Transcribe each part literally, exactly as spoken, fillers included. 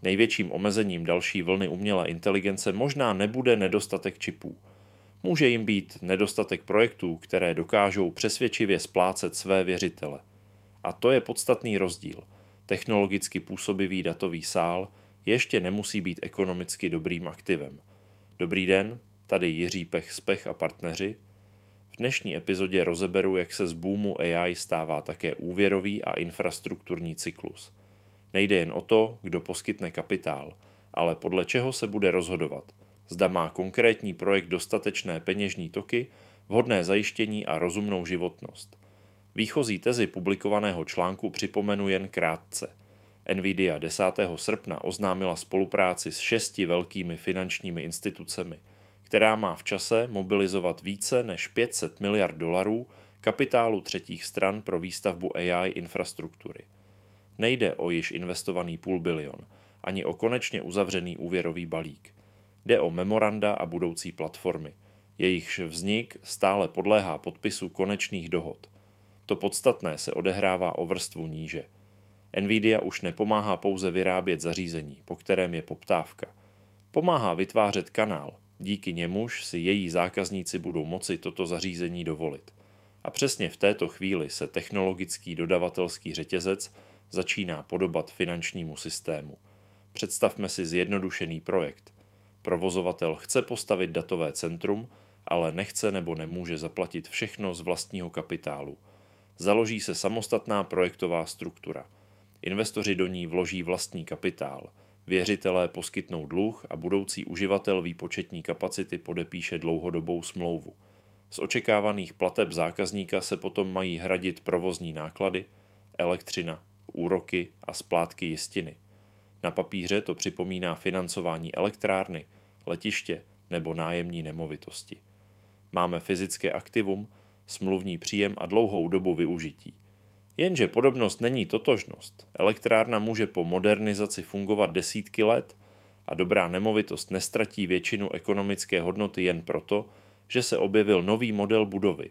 Největším omezením další vlny umělé inteligence možná nebude nedostatek čipů. Může jim být nedostatek projektů, které dokážou přesvědčivě splácet své věřitele. A to je podstatný rozdíl. Technologicky působivý datový sál ještě nemusí být ekonomicky dobrým aktivem. Dobrý den, tady Jiří Pech z Pech a partneři. V dnešní epizodě rozeberu, jak se z boomu A I stává také úvěrový a infrastrukturní cyklus. Nejde jen o to, kdo poskytne kapitál, ale podle čeho se bude rozhodovat. Zda má konkrétní projekt dostatečné peněžní toky, vhodné zajištění a rozumnou životnost. Výchozí tezi publikovaného článku připomenu jen krátce. Nvidia desátého srpna oznámila spolupráci s šesti velkými finančními institucemi, která má v čase mobilizovat více než pět set miliard dolarů kapitálu třetích stran pro výstavbu A I infrastruktury. Nejde o již investovaný půl bilion, ani o konečně uzavřený úvěrový balík. Jde o memoranda a budoucí platformy. Jejichž vznik stále podléhá podpisu konečných dohod. To podstatné se odehrává o vrstvu níže. Nvidia už nepomáhá pouze vyrábět zařízení, po kterém je poptávka. Pomáhá vytvářet kanál, díky němuž si její zákazníci budou moci toto zařízení dovolit. A přesně v této chvíli se technologický dodavatelský řetězec začíná podobat finančnímu systému. Představme si zjednodušený projekt. Provozovatel chce postavit datové centrum, ale nechce nebo nemůže zaplatit všechno z vlastního kapitálu. Založí se samostatná projektová struktura. Investoři do ní vloží vlastní kapitál. Věřitelé poskytnou dluh a budoucí uživatel výpočetní kapacity podepíše dlouhodobou smlouvu. Z očekávaných plateb zákazníka se potom mají hradit provozní náklady, elektřina, úroky a splátky jistiny. Na papíře to připomíná financování elektrárny, letiště nebo nájemní nemovitosti. Máme fyzické aktivum, smluvní příjem a dlouhou dobu využití. Jenže podobnost není totožnost. Elektrárna může po modernizaci fungovat desítky let a dobrá nemovitost nestratí většinu ekonomické hodnoty jen proto, že se objevil nový model budovy.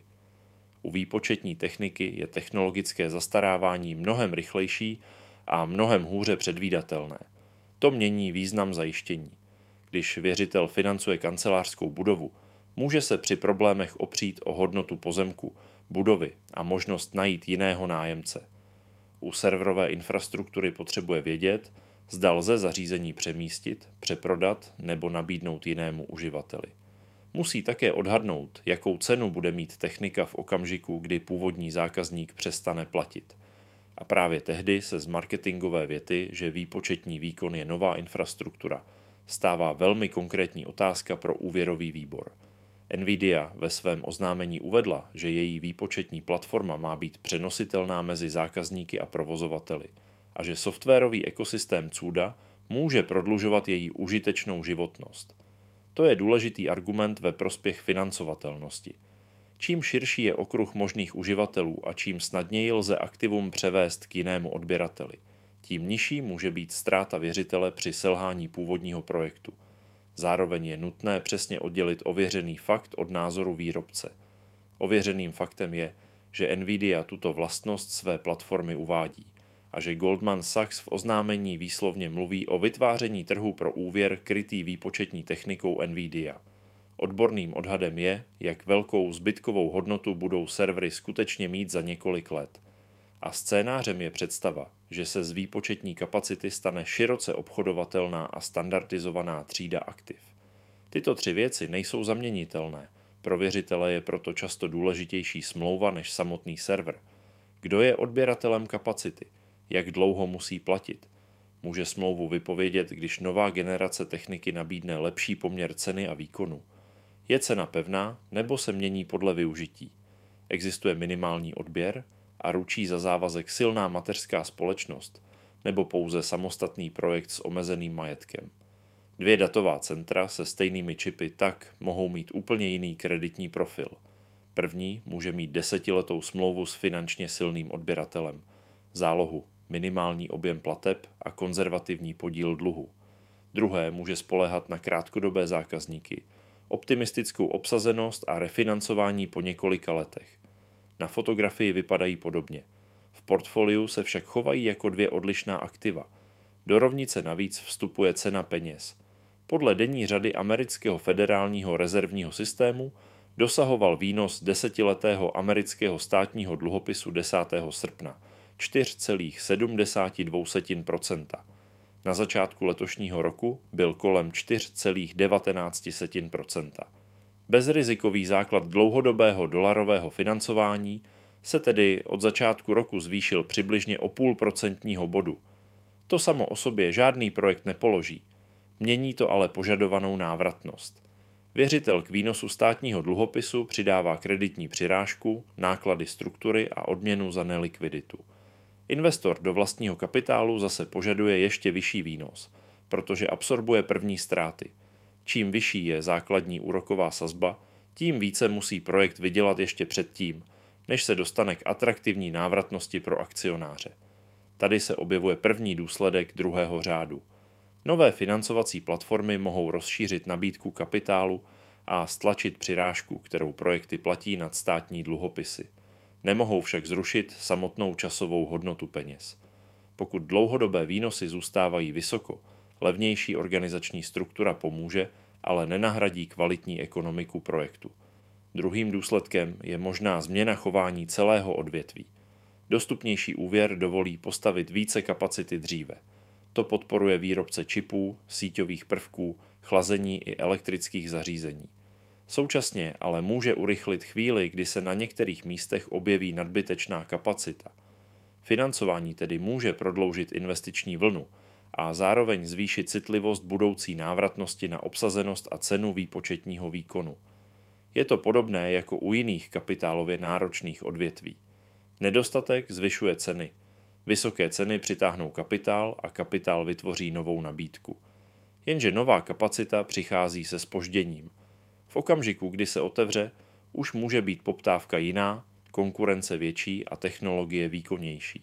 U výpočetní techniky je technologické zastarávání mnohem rychlejší a mnohem hůře předvídatelné. To mění význam zajištění. Když věřitel financuje kancelářskou budovu, může se při problémech opřít o hodnotu pozemku, budovy a možnost najít jiného nájemce. U serverové infrastruktury potřebuje vědět, zda lze zařízení přemístit, přeprodat nebo nabídnout jinému uživateli. Musí také odhadnout, jakou cenu bude mít technika v okamžiku, kdy původní zákazník přestane platit. A právě tehdy se z marketingové věty, že výpočetní výkon je nová infrastruktura, stává velmi konkrétní otázka pro úvěrový výbor. Nvidia ve svém oznámení uvedla, že její výpočetní platforma má být přenositelná mezi zákazníky a provozovateli a že softwarový ekosystém CUDA může prodlužovat její užitečnou životnost. To je důležitý argument ve prospěch financovatelnosti. Čím širší je okruh možných uživatelů a čím snadněji lze aktivum převést k jinému odběrateli, tím nižší může být ztráta věřitele při selhání původního projektu. Zároveň je nutné přesně oddělit ověřený fakt od názoru výrobce. Ověřeným faktem je, že Nvidia tuto vlastnost své platformy uvádí a že Goldman Sachs v oznámení výslovně mluví o vytváření trhu pro úvěr krytý výpočetní technikou Nvidia. Odborným odhadem je, jak velkou zbytkovou hodnotu budou servery skutečně mít za několik let. A scénářem je představa, že se z výpočetní kapacity stane široce obchodovatelná a standardizovaná třída aktiv. Tyto tři věci nejsou zaměnitelné. Pro věřitele je proto často důležitější smlouva než samotný server. Kdo je odběratelem kapacity? Jak dlouho musí platit? Může smlouvu vypovědět, když nová generace techniky nabídne lepší poměr ceny a výkonu. Je cena pevná nebo se mění podle využití? Existuje minimální odběr a ručí za závazek silná mateřská společnost nebo pouze samostatný projekt s omezeným majetkem? Dvě datová centra se stejnými čipy tak mohou mít úplně jiný kreditní profil. První může mít desetiletou smlouvu s finančně silným odběratelem, zálohu, minimální objem plateb a konzervativní podíl dluhu. Druhé může spoléhat na krátkodobé zákazníky, optimistickou obsazenost a refinancování po několika letech. Na fotografii vypadají podobně. V portfoliu se však chovají jako dvě odlišná aktiva. Do rovnice navíc vstupuje cena peněz. Podle denní řady amerického federálního rezervního systému dosahoval výnos desetiletého amerického státního dluhopisu desátého srpna čtyři celá sedmdesát dva procenta. Na začátku letošního roku byl kolem čtyři celá devatenáct procenta. Bezrizikový základ dlouhodobého dolarového financování se tedy od začátku roku zvýšil přibližně o půl procentního bodu. To samo o sobě žádný projekt nepoloží. Mění to ale požadovanou návratnost. Věřitel k výnosu státního dluhopisu přidává kreditní přirážku, náklady struktury a odměnu za nelikviditu. Investor do vlastního kapitálu zase požaduje ještě vyšší výnos, protože absorbuje první ztráty. Čím vyšší je základní úroková sazba, tím více musí projekt vydělat ještě předtím, než se dostane k atraktivní návratnosti pro akcionáře. Tady se objevuje první důsledek druhého řádu. Nové financovací platformy mohou rozšířit nabídku kapitálu a stlačit přirážku, kterou projekty platí nad státní dluhopisy. Nemohou však zrušit samotnou časovou hodnotu peněz. Pokud dlouhodobé výnosy zůstávají vysoko, levnější organizační struktura pomůže, ale nenahradí kvalitní ekonomiku projektu. Druhým důsledkem je možná změna chování celého odvětví. Dostupnější úvěr dovolí postavit více kapacity dříve. To podporuje výrobce čipů, síťových prvků, chlazení i elektrických zařízení. Současně ale může urychlit chvíli, kdy se na některých místech objeví nadbytečná kapacita. Financování tedy může prodloužit investiční vlnu a zároveň zvýšit citlivost budoucí návratnosti na obsazenost a cenu výpočetního výkonu. Je to podobné jako u jiných kapitálově náročných odvětví. Nedostatek zvyšuje ceny. Vysoké ceny přitáhnou kapitál a kapitál vytvoří novou nabídku. Jenže nová kapacita přichází se zpožděním. V okamžiku, kdy se otevře, už může být poptávka jiná, konkurence větší a technologie výkonnější.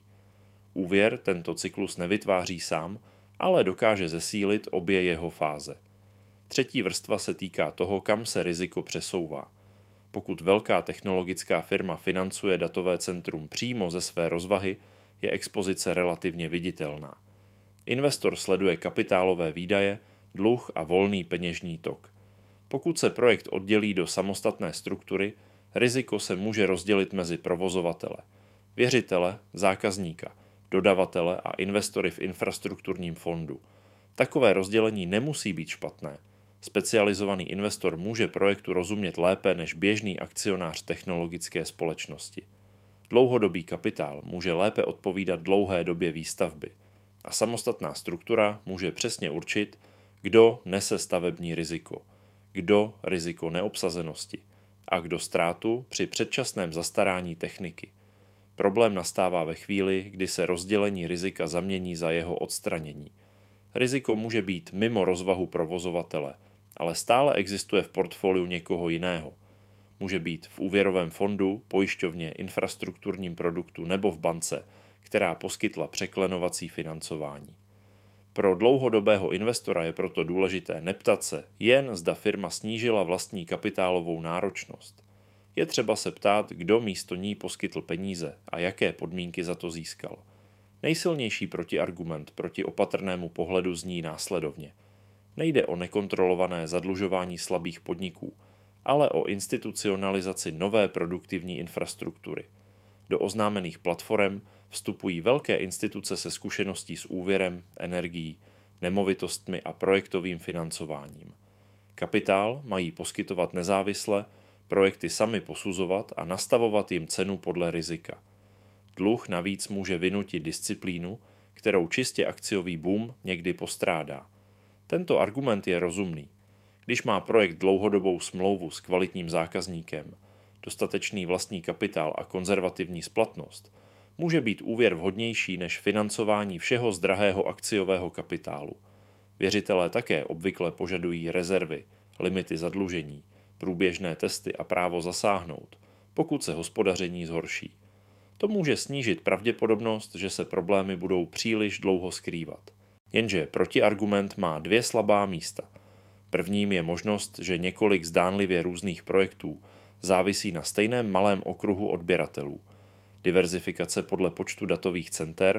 Úvěr tento cyklus nevytváří sám, ale dokáže zesílit obě jeho fáze. Třetí vrstva se týká toho, kam se riziko přesouvá. Pokud velká technologická firma financuje datové centrum přímo ze své rozvahy, je expozice relativně viditelná. Investor sleduje kapitálové výdaje, dluh a volný peněžní tok. Pokud se projekt oddělí do samostatné struktury, riziko se může rozdělit mezi provozovatele, věřitele, zákazníka, dodavatele a investory v infrastrukturním fondu. Takové rozdělení nemusí být špatné. Specializovaný investor může projektu rozumět lépe než běžný akcionář technologické společnosti. Dlouhodobý kapitál může lépe odpovídat dlouhé době výstavby a samostatná struktura může přesně určit, kdo nese stavební riziko, kdo riziko neobsazenosti a kdo ztrátu při předčasném zastarání techniky. Problém nastává ve chvíli, kdy se rozdělení rizika zamění za jeho odstranění. Riziko může být mimo rozvahu provozovatele, ale stále existuje v portfoliu někoho jiného. Může být v úvěrovém fondu, pojišťovně, infrastrukturním produktu nebo v bance, která poskytla překlenovací financování. Pro dlouhodobého investora je proto důležité neptat se, jen zda firma snížila vlastní kapitálovou náročnost. Je třeba se ptát, kdo místo ní poskytl peníze a jaké podmínky za to získal. Nejsilnější protiargument proti opatrnému pohledu zní následovně. Nejde o nekontrolované zadlužování slabých podniků, ale o institucionalizaci nové produktivní infrastruktury. Do oznámených platform vstupují velké instituce se zkušeností s úvěrem, energií, nemovitostmi a projektovým financováním. Kapitál mají poskytovat nezávisle, projekty sami posuzovat a nastavovat jim cenu podle rizika. Dluh navíc může vynutit disciplínu, kterou čistě akciový boom někdy postrádá. Tento argument je rozumný. Když má projekt dlouhodobou smlouvu s kvalitním zákazníkem, dostatečný vlastní kapitál a konzervativní splatnost, může být úvěr vhodnější než financování všeho z drahého akciového kapitálu. Věřitelé také obvykle požadují rezervy, limity zadlužení, průběžné testy a právo zasáhnout, pokud se hospodaření zhorší. To může snížit pravděpodobnost, že se problémy budou příliš dlouho skrývat. Jenže protiargument má dvě slabá místa. Prvním je možnost, že několik zdánlivě různých projektů závisí na stejném malém okruhu odběratelů. Diverzifikace podle počtu datových center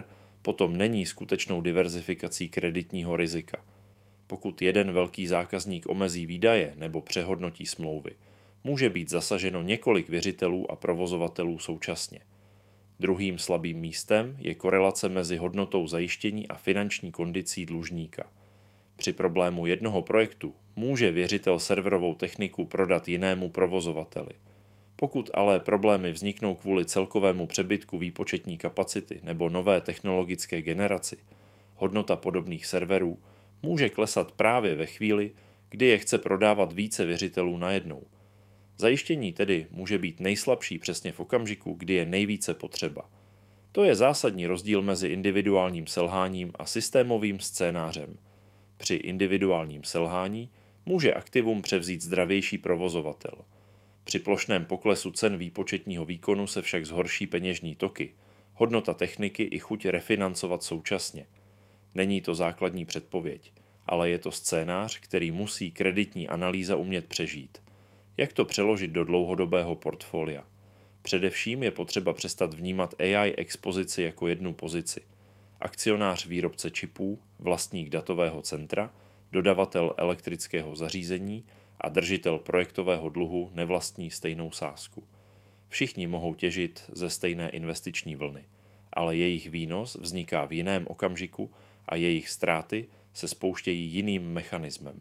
potom není skutečnou diverzifikací kreditního rizika. Pokud jeden velký zákazník omezí výdaje nebo přehodnotí smlouvy, může být zasaženo několik věřitelů a provozovatelů současně. Druhým slabým místem je korelace mezi hodnotou zajištění a finanční kondicí dlužníka. Při problému jednoho projektu může věřitel serverovou techniku prodat jinému provozovateli. Pokud ale problémy vzniknou kvůli celkovému přebytku výpočetní kapacity nebo nové technologické generaci, hodnota podobných serverů může klesat právě ve chvíli, kdy je chce prodávat více věřitelů najednou. Zajištění tedy může být nejslabší přesně v okamžiku, kdy je nejvíce potřeba. To je zásadní rozdíl mezi individuálním selháním a systémovým scénářem. Při individuálním selhání může aktivum převzít zdravější provozovatel. Při plošném poklesu cen výpočetního výkonu se však zhorší peněžní toky, hodnota techniky i chuť refinancovat současně. Není to základní předpověď, ale je to scénář, který musí kreditní analýza umět přežít. Jak to přeložit do dlouhodobého portfolia? Především je potřeba přestat vnímat A I expozici jako jednu pozici. Akcionář výrobce čipů, vlastník datového centra, dodavatel elektrického zařízení a držitel projektového dluhu nevlastní stejnou sázku. Všichni mohou těžit ze stejné investiční vlny, ale jejich výnos vzniká v jiném okamžiku a jejich ztráty se spouštějí jiným mechanismem.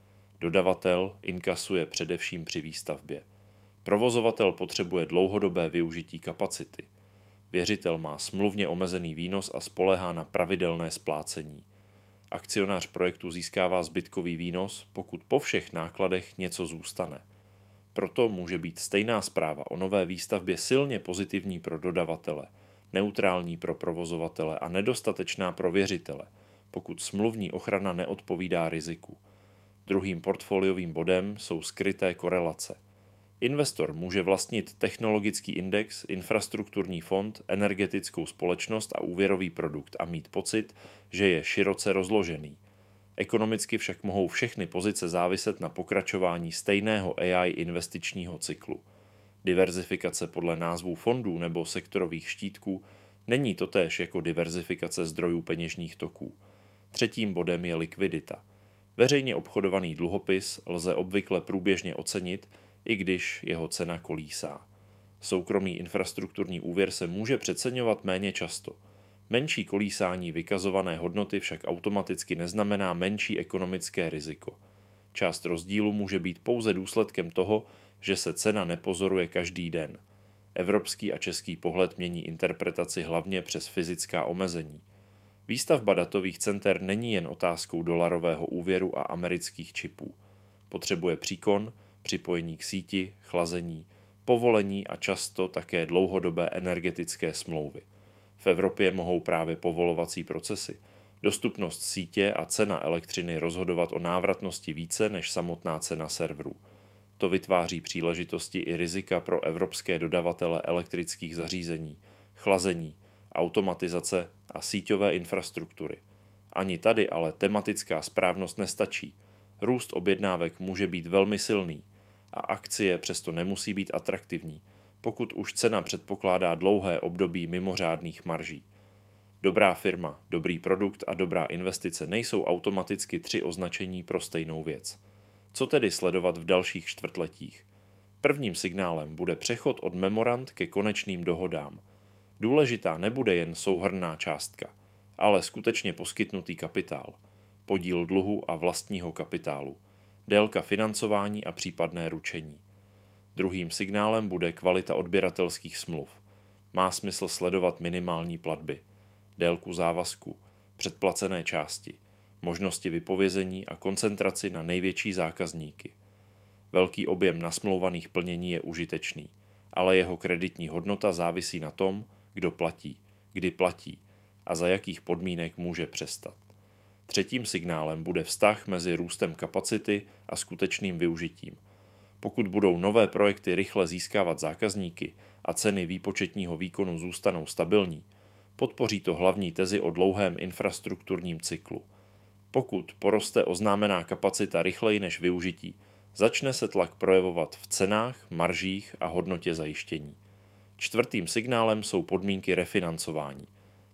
Dodavatel inkasuje především při výstavbě. Provozovatel potřebuje dlouhodobé využití kapacity. Věřitel má smluvně omezený výnos a spoléhá na pravidelné splácení. Akcionář projektu získává zbytkový výnos, pokud po všech nákladech něco zůstane. Proto může být stejná zpráva o nové výstavbě silně pozitivní pro dodavatele, neutrální pro provozovatele a nedostatečná pro věřitele, pokud smluvní ochrana neodpovídá riziku. Druhým portfoliovým bodem jsou skryté korelace. Investor může vlastnit technologický index, infrastrukturní fond, energetickou společnost a úvěrový produkt a mít pocit, že je široce rozložený. Ekonomicky však mohou všechny pozice záviset na pokračování stejného A I investičního cyklu. Diverzifikace podle názvů fondů nebo sektorových štítků není totéž jako diverzifikace zdrojů peněžních toků. Třetím bodem je likvidita. Veřejně obchodovaný dluhopis lze obvykle průběžně ocenit, i když jeho cena kolísá. Soukromý infrastrukturní úvěr se může přeceňovat méně často. Menší kolísání vykazované hodnoty však automaticky neznamená menší ekonomické riziko. Část rozdílu může být pouze důsledkem toho, že se cena nepozoruje každý den. Evropský a český pohled mění interpretaci hlavně přes fyzická omezení. Výstavba datových center není jen otázkou dolarového úvěru a amerických čipů. Potřebuje příkon, připojení k síti, chlazení, povolení a často také dlouhodobé energetické smlouvy. V Evropě mohou právě povolovací procesy, dostupnost sítě a cena elektřiny rozhodovat o návratnosti více než samotná cena serverů. To vytváří příležitosti i rizika pro evropské dodavatele elektrických zařízení, chlazení, automatizace a síťové infrastruktury. Ani tady ale tematická správnost nestačí. Růst objednávek může být velmi silný a akcie přesto nemusí být atraktivní, pokud už cena předpokládá dlouhé období mimořádných marží. Dobrá firma, dobrý produkt a dobrá investice nejsou automaticky tři označení pro stejnou věc. Co tedy sledovat v dalších čtvrtletích? Prvním signálem bude přechod od memorand ke konečným dohodám. Důležitá nebude jen souhrnná částka, ale skutečně poskytnutý kapitál, podíl dluhu a vlastního kapitálu, délka financování a případné ručení. Druhým signálem bude kvalita odběratelských smluv. Má smysl sledovat minimální platby, délku závazku, předplacené části, možnosti vypovězení a koncentraci na největší zákazníky. Velký objem nasmlouvaných plnění je užitečný, ale jeho kreditní hodnota závisí na tom, kdo platí, kdy platí a za jakých podmínek může přestat. Třetím signálem bude vztah mezi růstem kapacity a skutečným využitím. Pokud budou nové projekty rychle získávat zákazníky a ceny výpočetního výkonu zůstanou stabilní, podpoří to hlavní tezi o dlouhém infrastrukturním cyklu. Pokud poroste oznámená kapacita rychleji než využití, začne se tlak projevovat v cenách, maržích a hodnotě zajištění. Čtvrtým signálem jsou podmínky refinancování.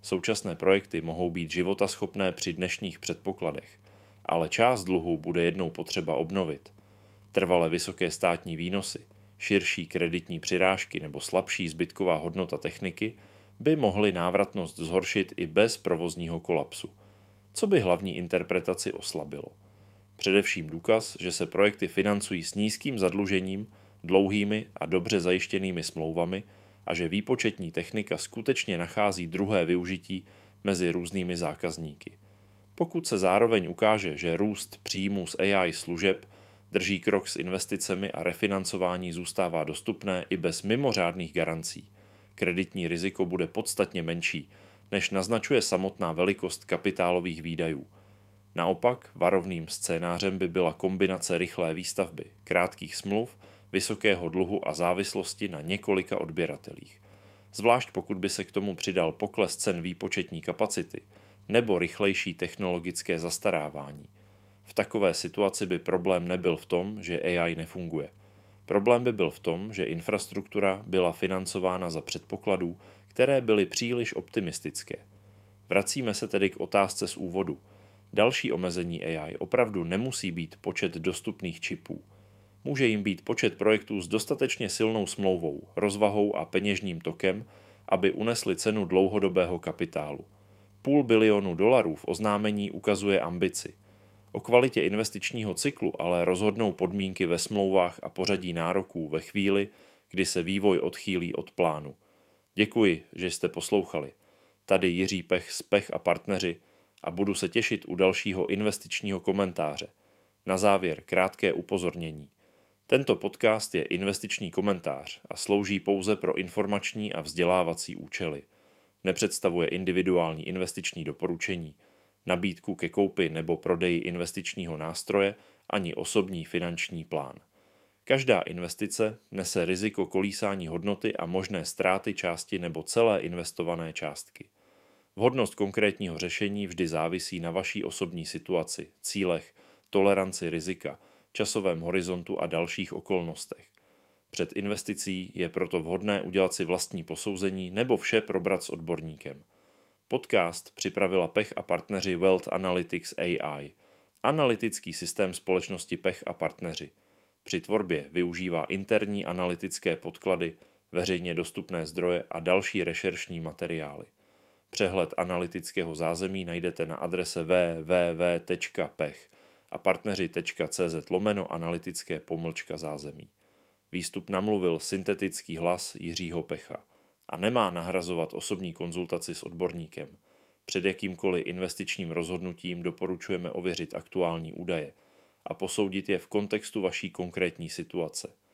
Současné projekty mohou být životaschopné při dnešních předpokladech, ale část dluhu bude jednou potřeba obnovit. Trvale vysoké státní výnosy, širší kreditní přirážky nebo slabší zbytková hodnota techniky by mohly návratnost zhoršit i bez provozního kolapsu, co by hlavní interpretaci oslabilo. Především důkaz, že se projekty financují s nízkým zadlužením, dlouhými a dobře zajištěnými smlouvami a že výpočetní technika skutečně nachází druhé využití mezi různými zákazníky. Pokud se zároveň ukáže, že růst příjmů z A I služeb drží krok s investicemi a refinancování zůstává dostupné i bez mimořádných garancí, kreditní riziko bude podstatně menší, než naznačuje samotná velikost kapitálových výdajů. Naopak, varovným scénářem by byla kombinace rychlé výstavby, krátkých smluv, vysokého dluhu a závislosti na několika odběratelích. Zvlášť pokud by se k tomu přidal pokles cen výpočetní kapacity nebo rychlejší technologické zastarávání. V takové situaci by problém nebyl v tom, že A I nefunguje. Problém by byl v tom, že infrastruktura byla financována za předpokladů, které byly příliš optimistické. Vracíme se tedy k otázce z úvodu. Další omezení A I opravdu nemusí být počet dostupných čipů. Může jim být počet projektů s dostatečně silnou smlouvou, rozvahou a peněžním tokem, aby unesli cenu dlouhodobého kapitálu. Půl bilionu dolarů v oznámení ukazuje ambici. O kvalitě investičního cyklu ale rozhodnou podmínky ve smlouvách a pořadí nároků ve chvíli, kdy se vývoj odchýlí od plánu. Děkuji, že jste poslouchali. Tady Jiří Pech z Pech a partneři a budu se těšit u dalšího investičního komentáře. Na závěr krátké upozornění. Tento podcast je investiční komentář a slouží pouze pro informační a vzdělávací účely. Nepředstavuje individuální investiční doporučení, nabídku ke koupi nebo prodeji investičního nástroje ani osobní finanční plán. Každá investice nese riziko kolísání hodnoty a možné ztráty části nebo celé investované částky. Vhodnost konkrétního řešení vždy závisí na vaší osobní situaci, cílech, toleranci rizika, časovém horizontu a dalších okolnostech. Před investicí je proto vhodné udělat si vlastní posouzení nebo vše probrat s odborníkem. Podcast připravila Pech a partneři Wealth Analytics A I, analytický systém společnosti Pech a partneři. Při tvorbě využívá interní analytické podklady, veřejně dostupné zdroje a další rešeršní materiály. Přehled analytického zázemí najdete na adrese w w w tečka pech a partneři tečka c z lomeno analytické pomlčka zázemí. Výstup namluvil syntetický hlas Jiřího Pecha a nemá nahrazovat osobní konzultaci s odborníkem. Před jakýmkoliv investičním rozhodnutím doporučujeme ověřit aktuální údaje a posoudit je v kontextu vaší konkrétní situace.